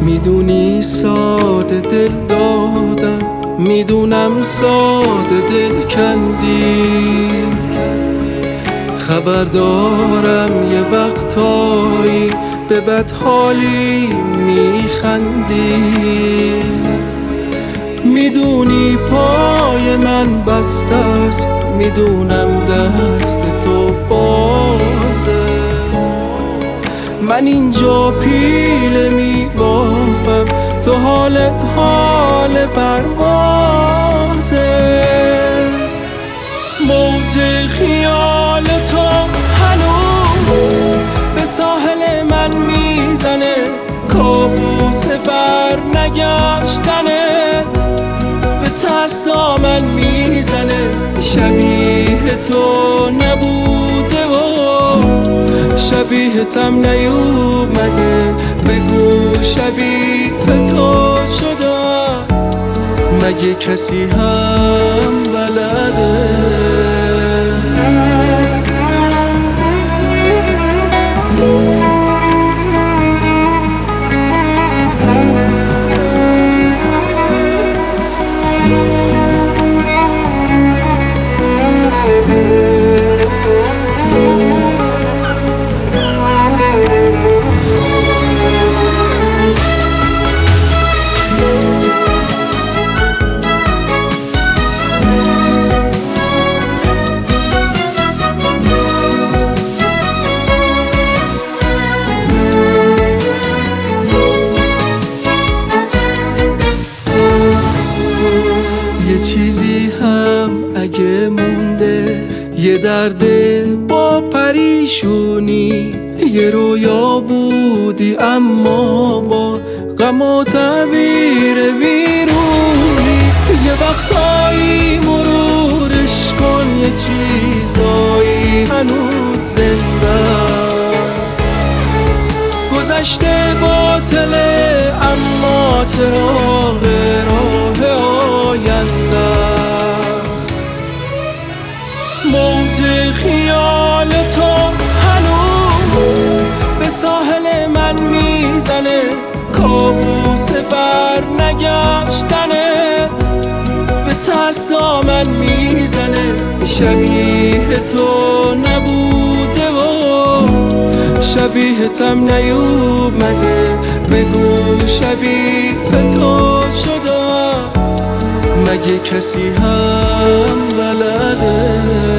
میدونی ساده دل دادم، میدونم ساده دل کندی، خبر دارم یه وقتایی به بدحالی میخندی. میدونی پای من بسته است، میدونم دست تو بازه، من اینجا پیله میبافم، تو حالت حال پروازه. موج خیال تو هنوز به ساحل من میزنه، کابوس بر نگشتنت به ترس دامن میزنه. شبیه تو نبوده و شبیهتم نیومده، بگو شبیه تو شدم، مگه کسی هم بلده؟ یه چیزی هم اگه مونده، یه درد با پریشونی، یه رویا بودی اما با غم و تعبیر ویرونی. یه وقتایی مرورش کن، یه چیزایی هنوز زنده است، گذشته باطله اما چراغ راه آینده است. موج خیال تو هنوز به ساحل من میزنه، کابوس بر نگشتنت به ترس دامن میزنه. شبیه تو نبوده و شبیهتم نیومده، بگو شبیه تو شدم، مگه کسی هم بلده؟